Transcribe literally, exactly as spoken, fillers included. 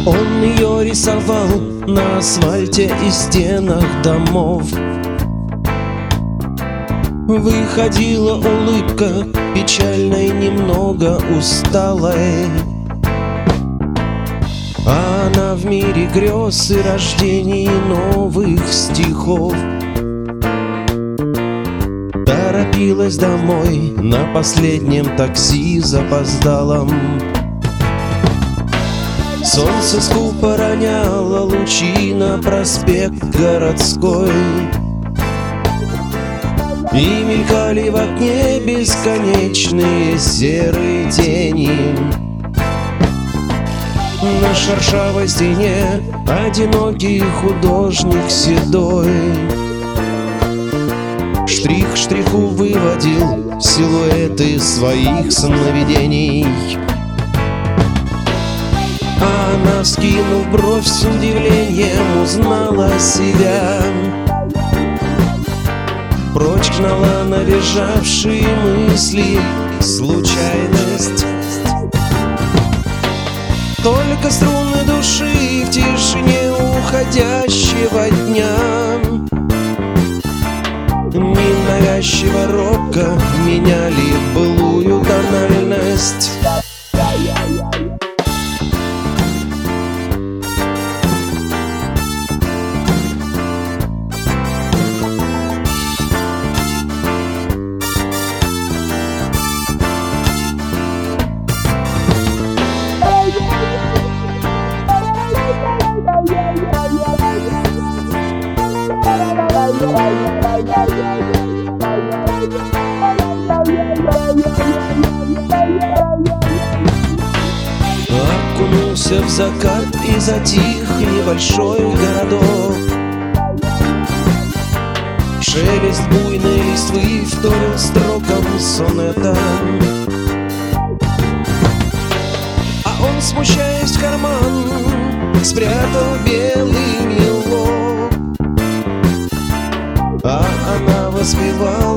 Он ее рисовал на асфальте и стенах домов. Выходила улыбка печальной, немного усталой, а она в мире грез и рождений новых стихов. Торопилась домой на последнем такси запоздалом. Солнце скупо роняло лучи на проспект городской, и мелькали в окне бесконечные серые тени. На шершавой стене одинокий художник седой штрих к штриху выводил силуэты своих сновидений. А она, скинув бровь, с удивлением узнала себя. Прочь гнала навязавшие мысли случайность. Только струны души в тишине уходящего дня ненавязчиво робко меняли былую тональность. Окунулся в закат и затих небольшой городок. Шелест буйной листвы вторил строкам сонета, а он, смущаясь, в карман спрятал белый мелок, а она воспевала